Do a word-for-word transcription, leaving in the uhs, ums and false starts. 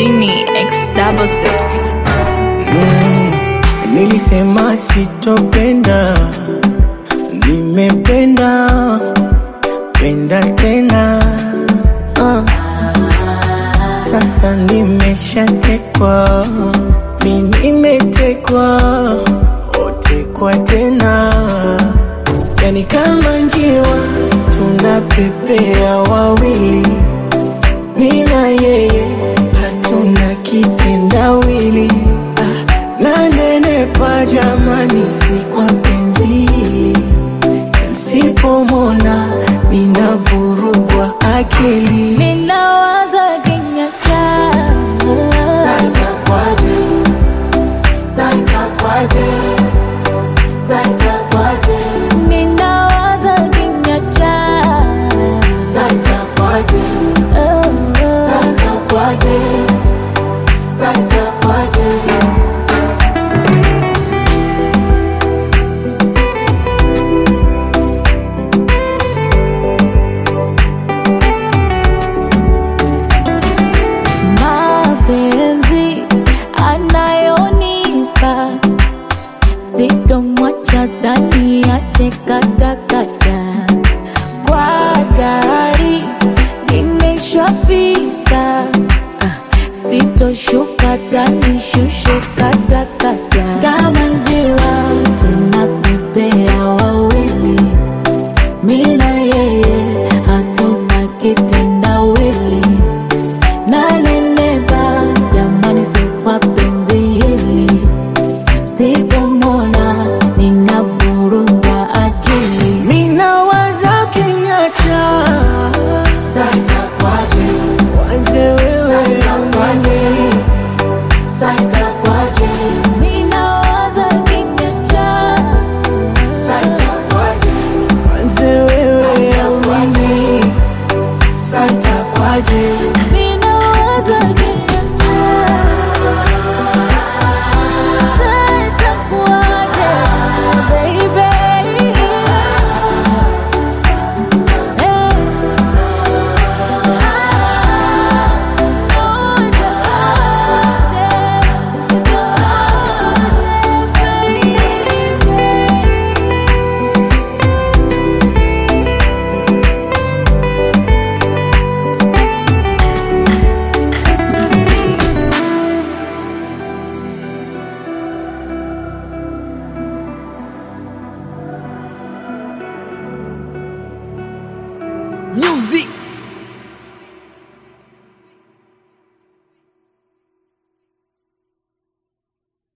Genie X double six. Mm, nilisema sitopenda, nimependa, penda tena. uh. Sasa nimeshatekwa, mi nimetekwa, otekwa tena. Yani kama njiwa tunapepea wawili, mi na yeye hatuna kitendawili. ah, Nanenepa jamani, si kwa penzi hili, nsipomona ninavurugwa akili. Ninawaza kinyacha Santa kwaje, Santa kwaje, Santa kwaje, Ninawaza kinyacha Santa kwaje, Santa kwaje, Santa kwaje. Mapenzi anayonipa sitomwacha ndani ache katakata. Kwa gari nimeshafika, sitoshuka ndani shushe katakata. Kama njiwa tunapepea wawili, mi na yeye hatuna kitendawili. Nanenepa jamani, si kwa penzi hili, sipomona ninavurugwa akili. Ninawaza kinyacha Santa kwaje, wanze wewe amani. Santa kwaje, Ninawaza kinyacha Santa kwaje, wanze wewe amani. Santa kwaje, Ninawaza kinyacha Santa kwaje, baby. Hey. music.